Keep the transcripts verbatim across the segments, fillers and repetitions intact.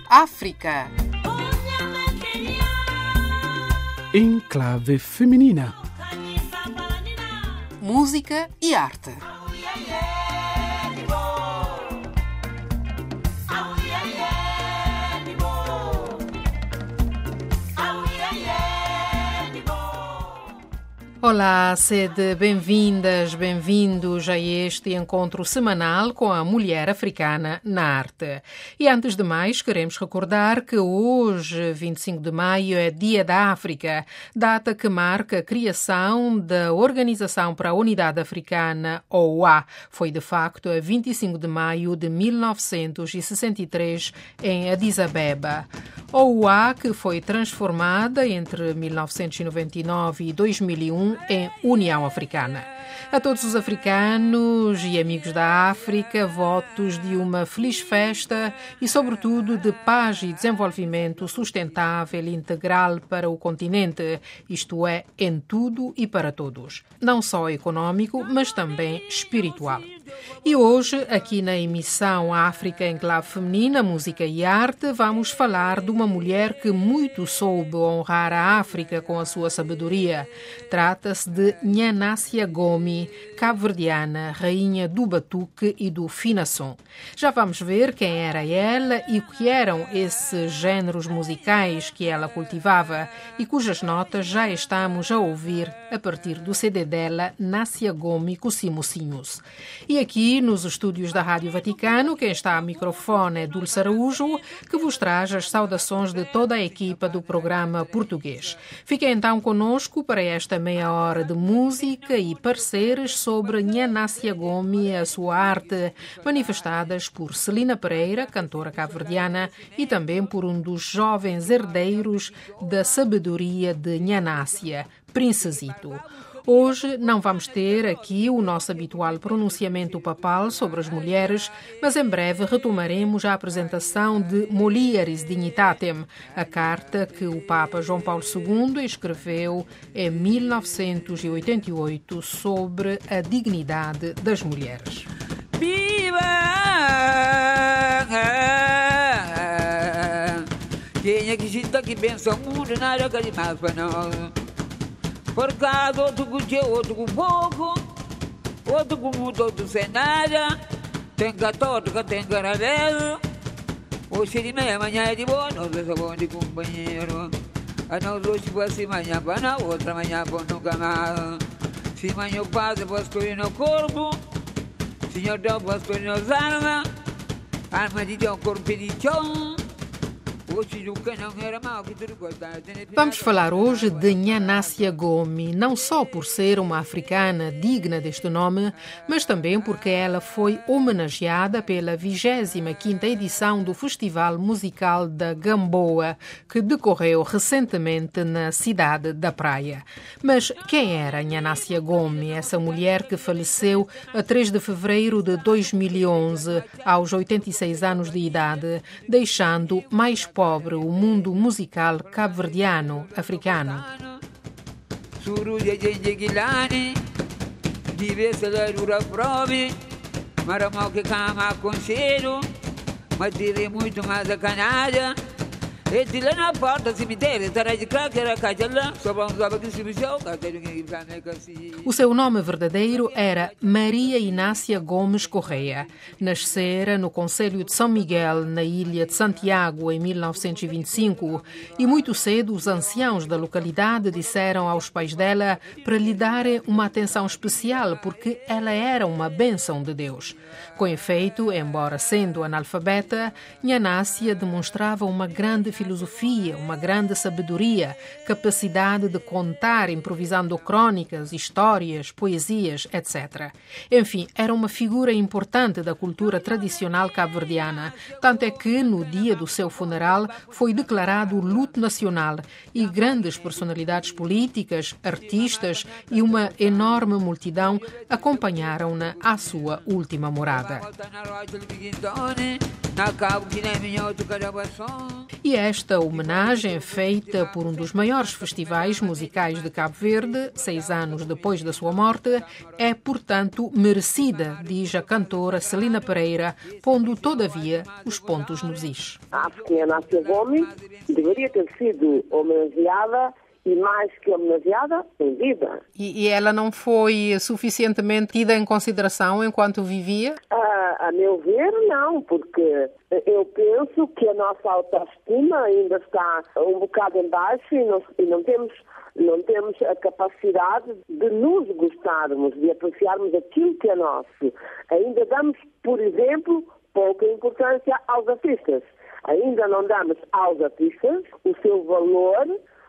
África. Enclave feminina. Música e arte. Olá, sede bem-vindas, bem-vindos a este encontro semanal com a mulher africana na arte. E antes de mais, queremos recordar que hoje, vinte e cinco de maio, é Dia da África, data que marca a criação da Organização para a Unidade Africana, O U A. Foi, de facto, a vinte e cinco de maio de mil novecentos e sessenta e três, em Addis Abeba. O U A, que foi transformada entre mil novecentos e noventa e nove e dois mil e um em União Africana. A todos os africanos e amigos da África, votos de uma feliz festa e, sobretudo, de paz e desenvolvimento sustentável e integral para o continente, isto é, em tudo e para todos. Não só econômico, mas também espiritual. E hoje, aqui na emissão África em Clave Feminina, Música e Arte, vamos falar de uma mulher que muito soube honrar a África com a sua sabedoria. Trata-se de Nyanásia Gomi, cabo-verdiana, rainha do batuque e do finação. Já vamos ver quem era ela e o que eram esses géneros musicais que ela cultivava e cujas notas já estamos a ouvir a partir do C D dela, Násia Gomi Cusimucinhos. E aqui, nos estúdios da Rádio Vaticano, quem está ao microfone é Dulce Araújo, que vos traz as saudações de toda a equipa do programa português. Fiquem então conosco para esta meia hora de música e pareceres sobre Nyanásia Gomi e a sua arte, manifestadas por Celina Pereira, cantora cabo-verdiana, e também por um dos jovens herdeiros da sabedoria de Nyanásia, Princesito. Hoje não vamos ter aqui o nosso habitual pronunciamento papal sobre as mulheres, mas em breve retomaremos a apresentação de Mulieris Dignitatem, a carta que o Papa João Paulo segundo escreveu em mil novecentos e oitenta e oito sobre a dignidade das mulheres. Viva! Quem é que está aqui pensa o mundo, nada que demais para nós. Por causa outro com dia, outro com pouco, outro com muito, outro sem nada. Tem católica, tem caravelo. Hoje de meia, amanhã é de boa, nós é bom de companheiro. A nós hoje foi assim, amanhã para na outra, amanhã para nunca mais. Se amanhã eu passo, eu posso escolher no corpo. Se eu dou, eu posso escolher nas armas. Arma de Deus, corpo de chão. Vamos falar hoje de Nyanásia Gomi, não só por ser uma africana digna deste nome, mas também porque ela foi homenageada pela vigésima quinta edição do Festival Musical da Gamboa, que decorreu recentemente na cidade da Praia. Mas quem era Nyanásia Gomi, essa mulher que faleceu a três de fevereiro de dois mil e onze, aos oitenta e seis anos de idade, deixando mais pobre o mundo musical cabo-verdiano, africano. Muito mais a canalha. E lá na porta do cemitério, estará de craqueira, cajala, sobre um zaba que se mexeu, o seu nome verdadeiro era Maria Inácia Gomes Correia. Nascera no concelho de São Miguel, na ilha de Santiago, em mil novecentos e vinte e cinco, e muito cedo os anciãos da localidade disseram aos pais dela para lhe darem uma atenção especial, porque ela era uma bênção de Deus. Com efeito, embora sendo analfabeta, Nyanásia demonstrava uma grande filosofia, uma grande sabedoria, capacidade de contar, improvisando crônicas, histórias, poesias, etcétera. Enfim, era uma figura importante da cultura tradicional cabo-verdiana, tanto é que, no dia do seu funeral, foi declarado luto nacional e grandes personalidades políticas, artistas e uma enorme multidão acompanharam-na à sua última morada. E é esta homenagem, feita por um dos maiores festivais musicais de Cabo Verde, seis anos depois da sua morte, é, portanto, merecida, diz a cantora Celina Pereira, pondo, todavia, os pontos nos is. Acho que a Nácia Gomes deveria ter sido homenageada e mais que homenageada em vida. E, e ela não foi suficientemente tida em consideração enquanto vivia? A, a meu ver, não, porque eu penso que a nossa autoestima ainda está um bocado em baixo e não, e não temos, não temos a capacidade de nos gostarmos, de apreciarmos aquilo que é nosso. Ainda damos, por exemplo, pouca importância aos artistas. Ainda não damos aos artistas o seu valor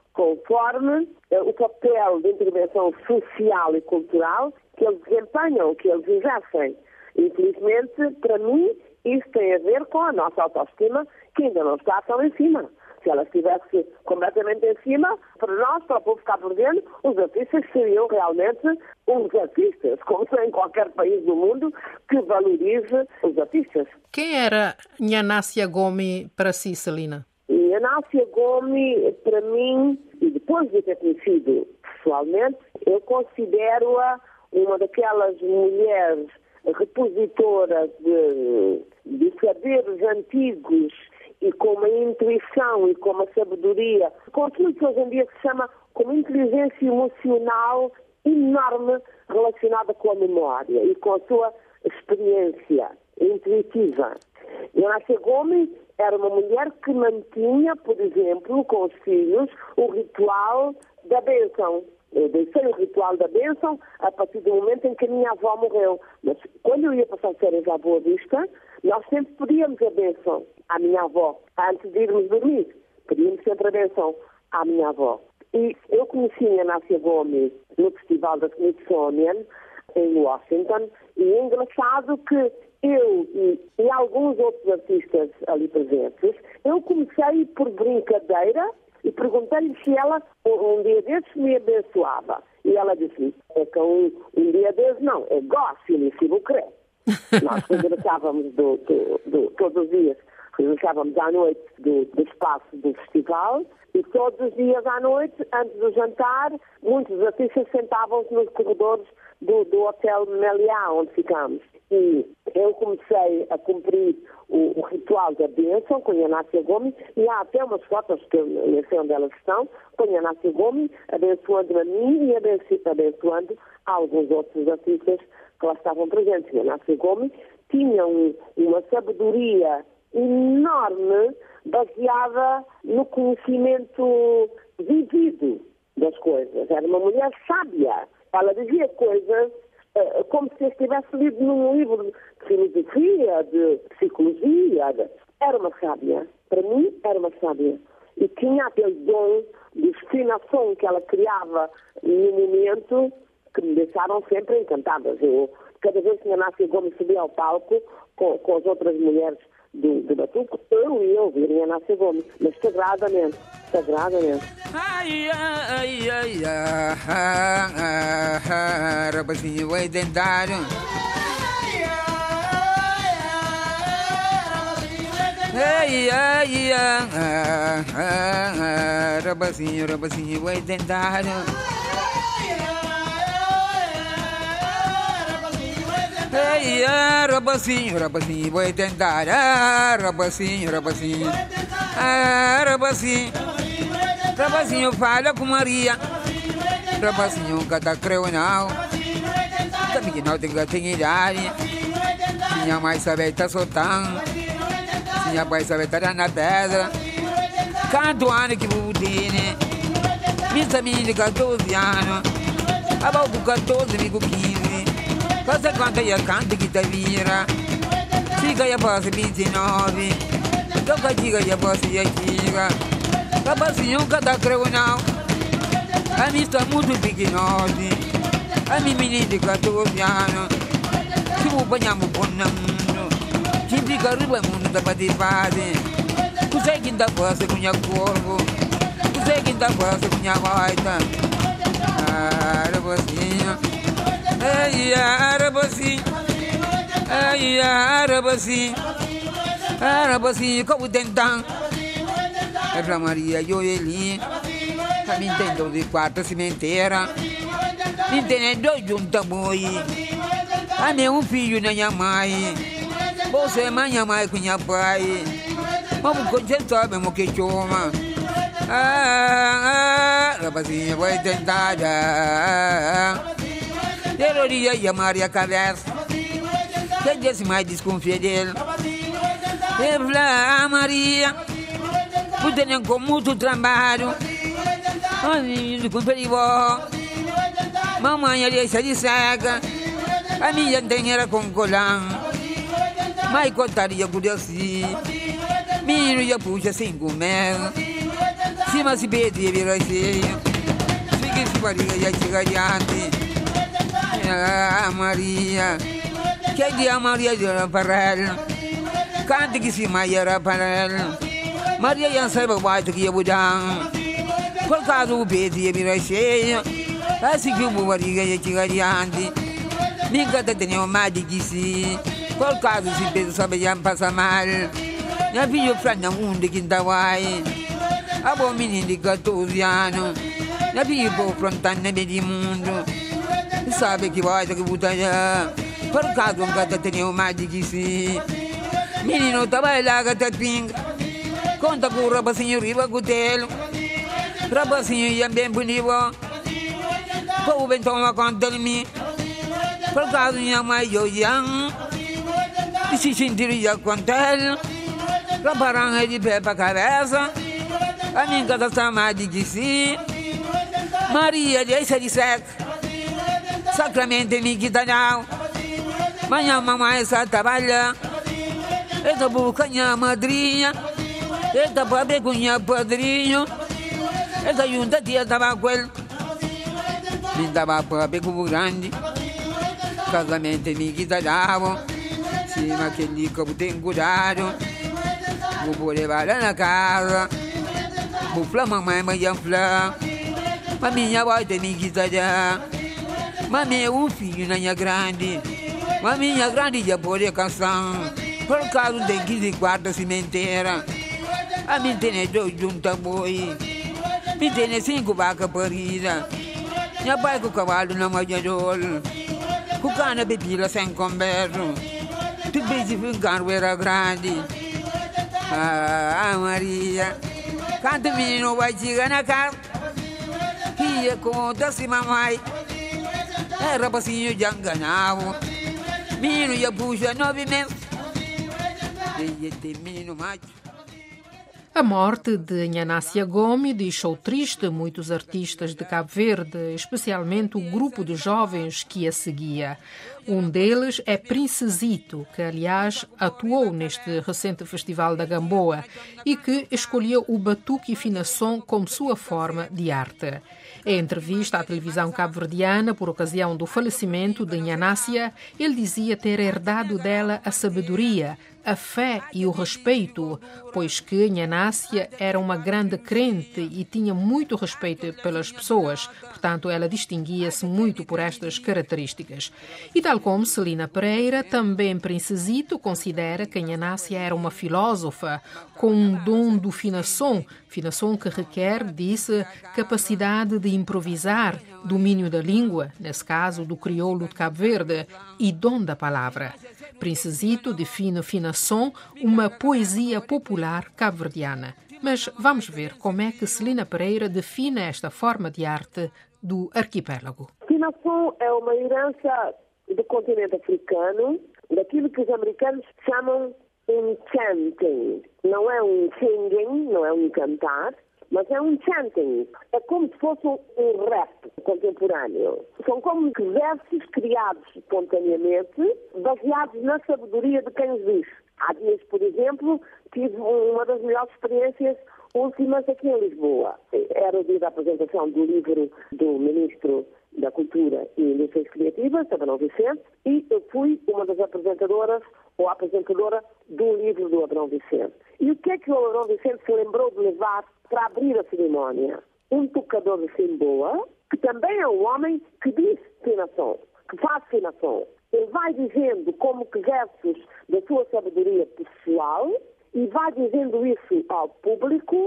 conforme eh, o papel de intervenção social e cultural que eles desempenham, que eles exercem. Infelizmente, para mim, isso tem a ver com a nossa autoestima, que ainda não está tão em cima. Se ela estivesse completamente em cima, para nós, para o povo cabo-verdiano, os artistas seriam realmente uns artistas, como se em qualquer país do mundo que valorize os artistas. Quem era Nácia Gomes para si, Celina? E a Nácia Gomes, para mim, e depois de ter conhecido pessoalmente, eu considero-a uma daquelas mulheres repositoras de, de saberes antigos e com uma intuição e com uma sabedoria, com aquilo que hoje em dia se chama como inteligência emocional enorme relacionada com a memória e com a sua experiência intuitiva. E a Nácia Gomes era uma mulher que mantinha, por exemplo, com os filhos, o ritual da bênção. Eu deixei o ritual da bênção a partir do momento em que a minha avó morreu. Mas quando eu ia passar férias à Boa Vista, nós sempre pedíamos a bênção à minha avó. Antes de irmos dormir, pedíamos sempre a bênção à minha avó. E eu conheci a Nácia Gomes no Festival da Smithsonian, em Washington, e é engraçado que eu e, e alguns outros artistas ali presentes, eu comecei por brincadeira e perguntei-lhe se ela um, um dia desses me abençoava. E ela disse, é que um, um dia desses não, é gosto, e se vou crer. Nós regressávamos do, do, do, todos os dias, regressávamos à noite do, do espaço do festival e todos os dias à noite, antes do jantar, muitos artistas sentavam-se nos corredores do, do Hotel Meliá, onde ficámos. E eu comecei a cumprir o, o ritual da bênção com a Nácia Gomes, e há até umas fotos que eu não sei onde elas estão, com a Nácia Gomes, abençoando a mim e abençoando alguns outros artistas que lá estavam presentes. A Nácia Gomes tinha um, uma sabedoria enorme, baseada no conhecimento vivido das coisas. Era uma mulher sábia. Ela dizia coisas uh, como se estivesse lido num livro de filosofia, de psicologia. De... Era uma sábia. Para mim, era uma sábia. E tinha aquele dom de explanação que ela criava no momento que me deixaram sempre encantadas. Eu, cada vez que a Nácia Gomes subia ao palco com, com as outras mulheres do, do Batuque, eu ia ouvir a Nácia Gomes, mas sagradamente, sagradamente. Ai, ai, ai, ai, rapazinho, vai tentar. Ai, ai, ai, rapazinho, rapazinho, vai tentar. Ei, ah, rapazinho, rapazinho, vai tentar. Ah, rapazinho, rapazinho. Ah, rapazinho. Rapazinho, fala com Maria. Rapazinho, cata creu não. Também que não tem que ter idade. Minha mãe sabe estar soltando. Minha pai sabe estar na pedra. Canto ano que vou ter, né? Minha menina, catorze anos. Abau com catorze, amigo quinze. Casa canta e a canta que te vira. Fica e a passa vinte e nove. Toca diga e a passa e a diga. Rapazinho, cada creu não. A mim está muito pequenote. A minha menina de catorze anos. Se o banhamos por mundo. Que fica riba mundo da pativade. Você que ainda passa com minha corpo. Você que ainda passa com minha baita. Ah, rapazinho. Ai, arabazinho, ai, arabazinho, arabazinho, como tentang, é pra Maria Joelin, a mim tem doze quartos cimenteira, mim tem dois juntos boi, a mim um filho na minha mãe, você é minha mãe com minha pai, vamos conhecer mesmo que chama, ah, ah, rapazinha vai tentar, eu iria e a Maria Cabeça, que disse mais desconfia dele, eu falei, ah Maria, você tem com muito trabalho, ai, desconferivo, mamãe deixa de seca, a minha tem era com colã, mas contaria com Deus assim, menino já puxa sem comer, se mas se pedir vira cheio, fique se barriga já chega adiante, ah Maria, que dia Maria era para ela, cante que se mais era para ela, Maria já sabe o baixo que ia mudar, por causa do peito ia virar cheio, assim que o barriga já chega adiante, nunca tenho mais de que se, por causa se peso sabe já passa mal, minha filha frana um de quinta vai, a boa menina de quatorze anos, minha filha por frontando de mundo, sabe que vai que buta já, por causa nunca tenho mais de que se, menino trabalha que te pinga, conta com o rapazinho riba cutelo, rapazinho já bem bonito, como bem toma conta de mim, por causa minha mãe eu já, e se sentiria conta ele, raparanga de pé pra cabeça, a minha casa está mais de que se, Maria deixa de sexo, sacramento me quita não, manhã mamãe está trabalhando, eu tô buscando minha madrinha, eu tô para ver com minha padrinho, eu tô junto a tia tava com ele, me dava para ver com o grande, casamento me quita não, cima que ele como tem cuidado, vou levar lá na casa, vou falar mamãe, mas já falar, mas minha avó tem me quita já, mas meu um filho na minha grande, mas minha grande já pode cansar, por causa de quinze quartos cimenteira, a mim tem dois juntos boi, me tem cinco vacas paridas, minha pai com o cavalo na manhador, com cana bebida sem converso, tu beijo um carro era grande, ah Maria, quando o menino vai chegar na casa, ia conta-se mamãe, é rapazinho já enganava, menino já puxa nove meses, e tem menino macho. A morte de Nhanácia Gomes deixou triste muitos artistas de Cabo Verde, especialmente o grupo de jovens que a seguia. Um deles é Princesito, que aliás atuou neste recente Festival da Gamboa e que escolheu o batuque e finação como sua forma de arte. Em entrevista à televisão cabo-verdiana por ocasião do falecimento de Nhanácia, ele dizia ter herdado dela a sabedoria, a fé e o respeito, pois que Nhanácia era uma grande crente e tinha muito respeito pelas pessoas, portanto ela distinguia-se muito por estas características. E tal como Celina Pereira, também Princesito considera que Nhanácia era uma filósofa com um dom do finação, finação que requer, disse, capacidade de improvisar, domínio da língua, nesse caso do crioulo de Cabo Verde, e dom da palavra. Princesito define finação uma poesia popular cabo-verdiana. Mas vamos ver como é que Celina Pereira define esta forma de arte do arquipélago. Finação é uma herança do continente africano, daquilo que os americanos chamam um chanting. Não é um singing, não é um cantar, mas é um chanting. É como se fosse um rap contemporâneo. São como versos criados espontaneamente, baseados na sabedoria de quem os diz. Há dias, por exemplo, tive uma das melhores experiências últimas aqui em Lisboa. Era o dia da apresentação do livro do Ministro da Cultura e Indústrias Criativas, Abrão Vicente, e eu fui uma das apresentadoras ou apresentadora do livro do Abrão Vicente. E o que é que o Abrão Vicente se lembrou de levar para abrir a cerimónia? Um tocador de cimboa, que também é um homem que diz finação, que faz finação. Ele vai dizendo como que versos da sua sabedoria pessoal e vai dizendo isso ao público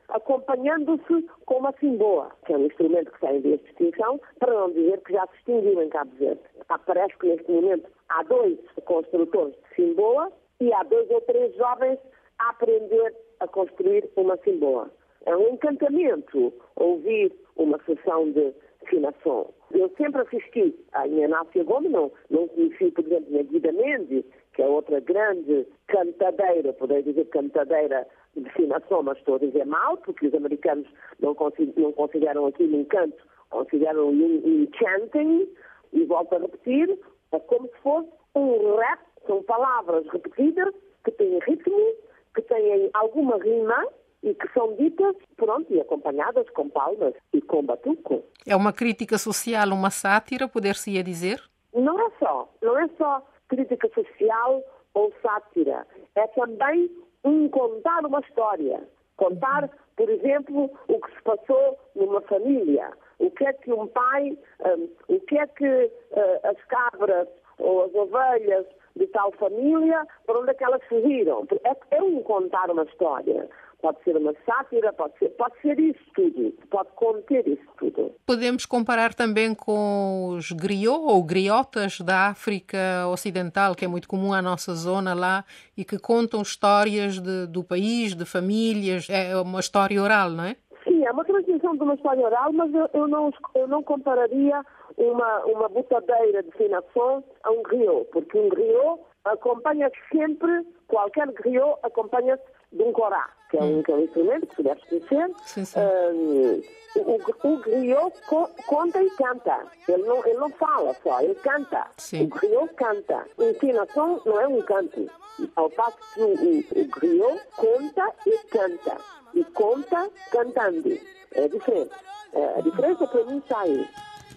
acompanhando-se com uma simboa, que é um instrumento que está em vias de extinção, para não dizer que já se extinguiu em Cabo Verde. Parece que neste momento há dois construtores de simboa e há dois ou três jovens a aprender a construir uma simboa. É um encantamento ouvir uma sessão de finação. Eu sempre assisti à Nhanácia Gomes, não, não conheci, por exemplo, a Guida Mendes, que é outra grande cantadeira, poderia dizer cantadeira de finação, mas estou a dizer mal, porque os americanos não, não consideram aquilo um canto, consideram um, um chanting, e volto a repetir, é como se fosse um rap, são palavras repetidas, que têm ritmo, que têm alguma rima, e que são ditas, pronto, e acompanhadas com palmas e com batuco. É uma crítica social, uma sátira, poder-se-ia dizer? Não é só, não é só crítica social ou sátira. É também um contar uma história. Contar, por exemplo, o que se passou numa família. O que é que um pai, um, o que é que uh, as cabras ou as ovelhas de tal família, para onde é que elas fugiram? É, é um contar uma história. Pode ser uma sátira, pode ser, pode ser isso tudo, pode conter isso tudo. Podemos comparar também com os griots ou griotas da África Ocidental, que é muito comum à nossa zona lá, e que contam histórias de, do país, de famílias, é uma história oral, não é? Sim, é uma transmissão de uma história oral, mas eu, eu, não, eu não compararia uma, uma botadeira de finação a um griot, porque um griot acompanha sempre, qualquer griot acompanha-se de um corá, que é um, que é um instrumento que se deve conhecer. Sim, sim. Um, o, o griot co, conta e canta. Ele não, ele não fala só, ele canta. Sim. O griot canta. Ensinação não é um canto. Ao passo que o, o, o griot conta e canta. E conta cantando. É diferente. A diferença para mim está aí.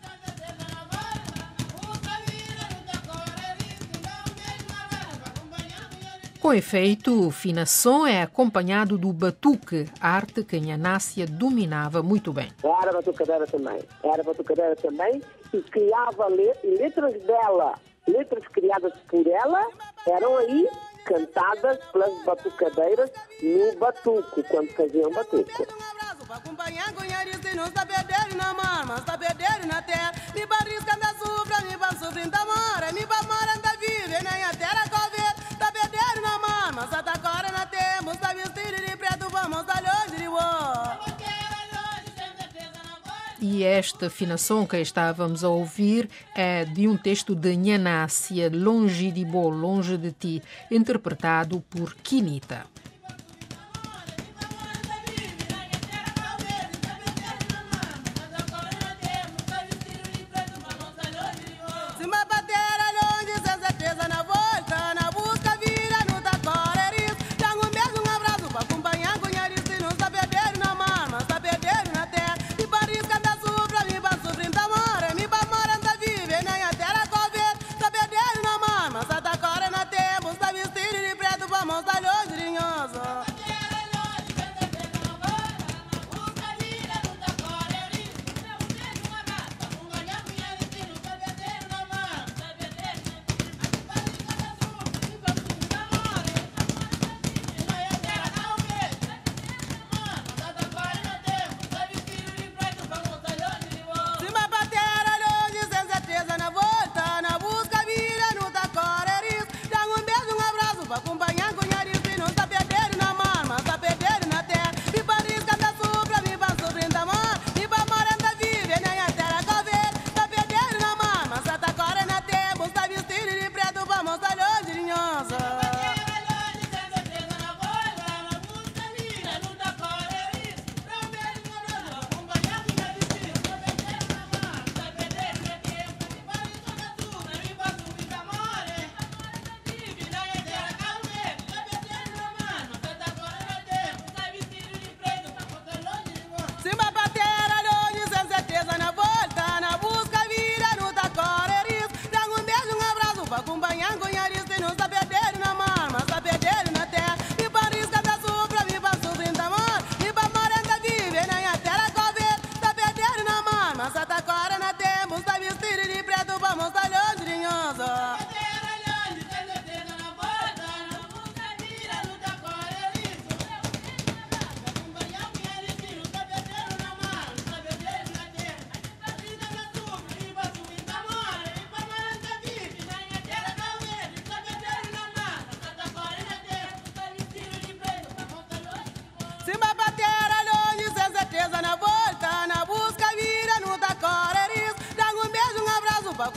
Com efeito, o finação é acompanhado do batuque, arte que a Nhanácia dominava muito bem. Era batucadeira também. Era batucadeira também e criava letras dela. Letras criadas por ela eram aí cantadas pelas batucadeiras no batuco, quando faziam batuco. E esta afinação que estávamos a ouvir é de um texto de Nhanácia, Longe de Bo, Longe de Ti, interpretado por Quinita.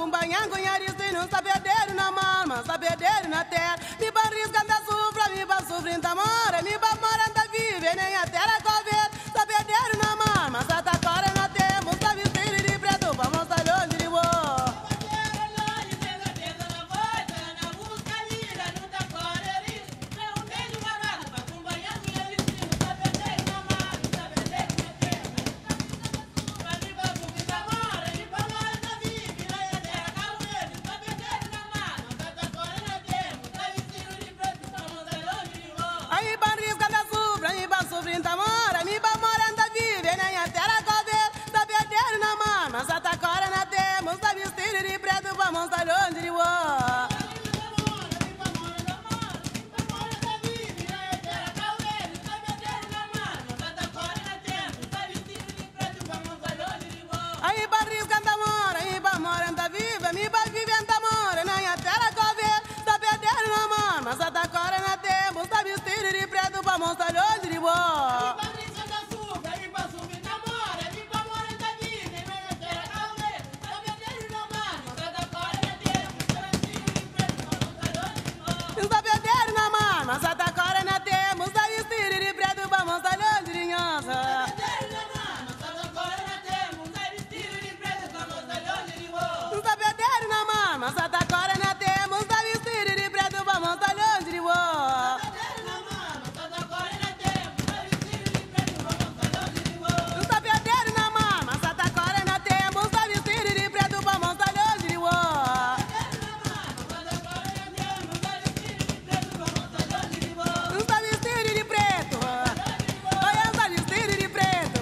acompanhando conhece não sabedeiro na mama, sabedeiro na terra. Me ban risca da sufra, me ban sufrindo da mora, me ban morando da vive, nem a terra cover. Sabedeiro na mama, sata cora na terra, musta vestir de preto, vamos a longe de boa. Aí ban risca da sufra, me ban sufrindo da mora, me ban morando da vive, nem a terra cover. Sabedeiro na mama, sata cora na terra, musta vestir de preto, vamos a longe de boa. Aí barrisca da mora, aí ba morando da viva, me ba vivendo da mora, nem a terra cover. Sabedeiro na mama, sata cora na terra, musta vestir de preto, vamos a longe de boa. Sabedeiro na mama, sata cora na terra, musta vestir de preto, vamos a longe de nhosa. Sabedeiro na mama, sata cora na terra, musta vestir de preto, vamos a longe de boa. Sabedeiro na mama, sata cora na terra, musta vestir de preto, vamos a longe de boa. Musta vestir de preto, olha essa vestir de preto.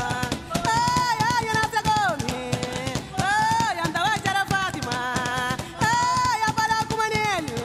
Ai, ai, Inácia Gomes, ai, anda vai tirar Fátima, ai, a falar com o Manelho,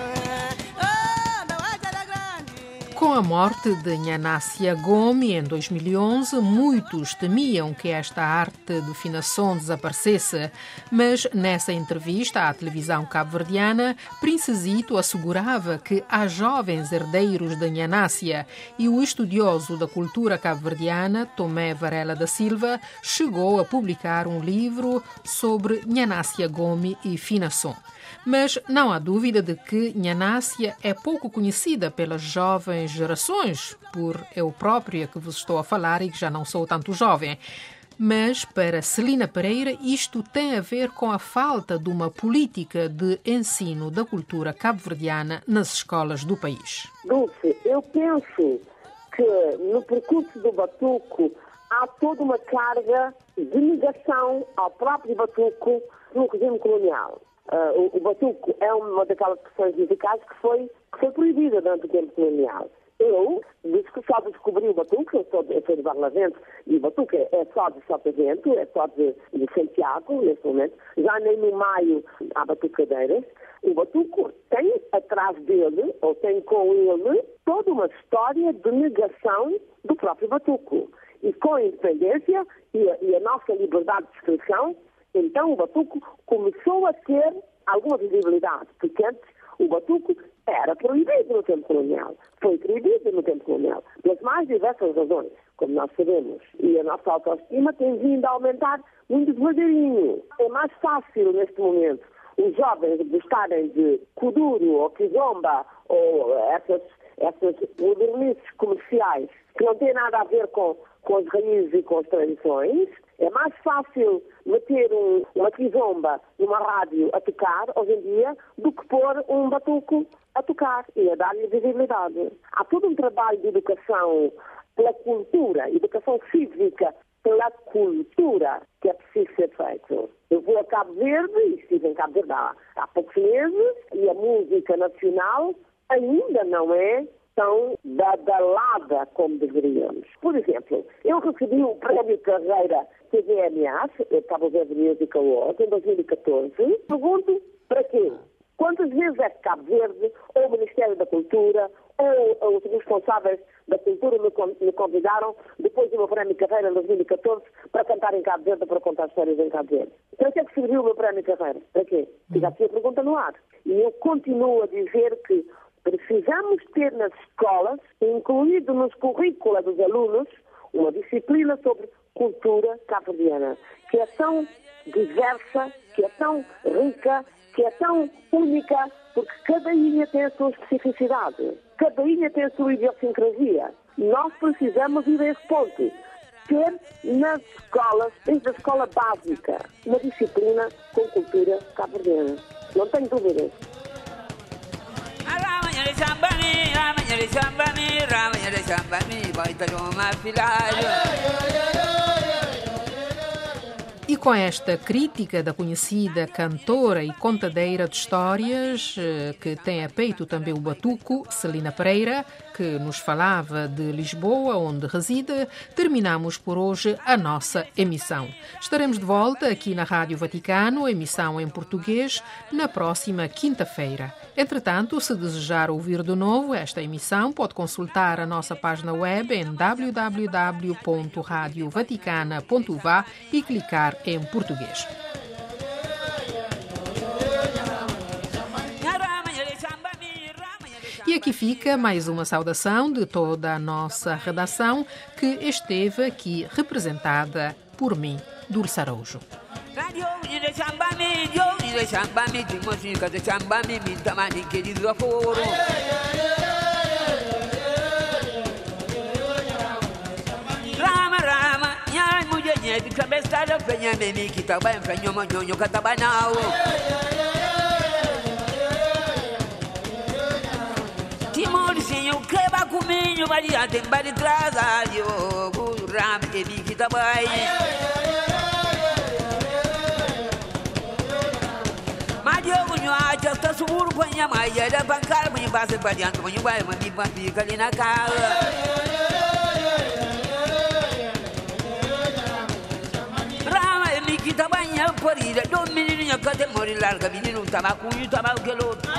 ai, anda vai tirar grande. Com a morte de Nhanácia Gomes em dois mil e onze, muitos temiam que esta arte de finação desaparecesse, mas nessa entrevista à televisão cabo-verdiana, Princesito assegurava que há jovens herdeiros de Nhanácia e o estudioso da cultura cabo-verdiana, Tomé Varela da Silva, chegou a publicar um livro sobre Nhanácia Gomes e finação. Mas não há dúvida de que Nhanácia é pouco conhecida pelas jovens gerações, por eu própria que vos estou a falar e que já não sou tanto jovem. Mas, para Celina Pereira, isto tem a ver com a falta de uma política de ensino da cultura cabo-verdiana nas escolas do país. Dulce, eu penso que no percurso do batuco há toda uma carga de negação ao próprio batuco no regime colonial. Uh, o, o batuco é uma daquelas expressões musicais que foi, que foi proibida durante o tempo colonial. Eu, desde que só descobri o batuque, eu sou, eu sou de Barlavento, e o batuque é, é só de Sotavento, é só de, de Santiago, neste momento. Já nem no Maio há batucadeiras. O batuco tem atrás dele, ou tem com ele, toda uma história de negação do próprio batuco. E com a independência e a, e a nossa liberdade de expressão, então o batuco começou a ter alguma visibilidade, porque antes o batuco era proibido no tempo colonial. Foi proibido no tempo colonial, pelas mais diversas razões, como nós sabemos. E a nossa autoestima tem vindo a aumentar muito devagarinho. É mais fácil, neste momento, os jovens gostarem de kuduro ou kizomba ou essas, essas modernices comerciais que não têm nada a ver com, com as raízes e com as tradições. É mais fácil meter um, uma kizomba numa rádio a tocar, hoje em dia, do que pôr um batuco a tocar e a dar-lhe visibilidade. Há todo um trabalho de educação pela cultura, educação cívica pela cultura que é preciso ser feito. Eu vou a Cabo Verde, e estive em Cabo Verde há, há poucos meses, e a música nacional ainda não é tão badalada como deveríamos. Por exemplo, eu recebi o prémio Carreira T V M A, Cabo Verde Music Award, em dois mil e catorze. Pergunto, para quê? Quantas vezes é que Cabo Verde, ou o Ministério da Cultura, ou os responsáveis da cultura me convidaram, depois do meu prémio Carreira em dois mil e catorze, para cantar em Cabo Verde, para contar histórias em Cabo Verde? Para que é que serviu o meu prémio Carreira? Para quê? Fica aqui a pergunta no ar. E eu continuo a dizer que precisamos ter nas escolas, incluído nos currículos dos alunos, uma disciplina sobre cultura cabo-verdiana, que é tão diversa, que é tão rica, que é tão única, porque cada ilha tem a sua especificidade, cada ilha tem a sua idiosincrasia. Nós precisamos ir a esse ponto, ter nas escolas, desde a escola básica, uma disciplina com cultura cabo-verdiana. Não tenho dúvidas. E com esta crítica da conhecida cantora e contadeira de histórias, que tem a peito também o batuco, Celina Pereira, que nos falava de Lisboa, onde reside, terminamos por hoje a nossa emissão. Estaremos de volta aqui na Rádio Vaticano, emissão em português, na próxima quinta-feira. Entretanto, se desejar ouvir de novo esta emissão, pode consultar a nossa página web em w w w ponto radio vaticana ponto v a e clicar em português. E aqui fica mais uma saudação de toda a nossa redação que esteve aqui representada por mim, Dulce Araújo. Rama, Rama, nhai mulher, de cabeça da fenha, memi, que tá bem, fenho, manhonho, catabanau. Timorzinho, que vai comigo, variante, em bar de trás, o Rama, memi, que tá bem. Está seguro com a minha mãe, era bancar, mas vai ser variante, mas vai, mas me vai ficar ali na casa. Rama, é me que tá banhando por ir, dois menininhos que tem morrer larga, menino, tabaco e tabaco que outro.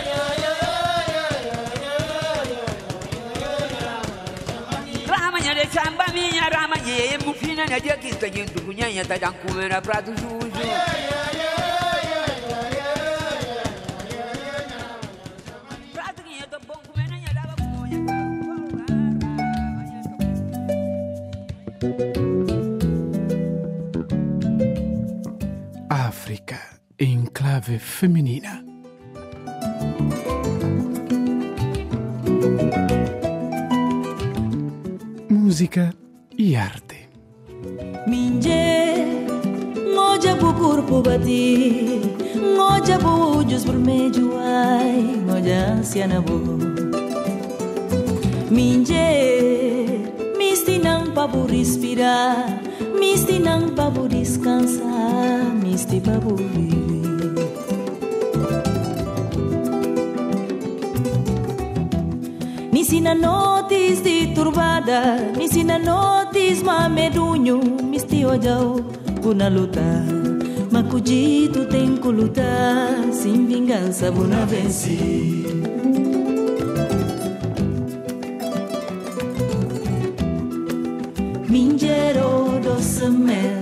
Rama, minha de chamba, minha Rama, e é mufina, né, dia que tá indo, cunhanha, tá dando comer a prato sujo. África em clave feminina. Música e arte. Minje, ngoja bu corpo bati, ngoja bu ujos vermelho ai, ngoja ansiana bu. Minje, misti nang pa bu respirar, misti nang pa bu descansar, misti pa bu viver. Misi na notis de turbada, misi na notis ma medunho, misti ojau buna lutar, macudito tem que lutar, sem vingança buna vencer. Minjero doce mel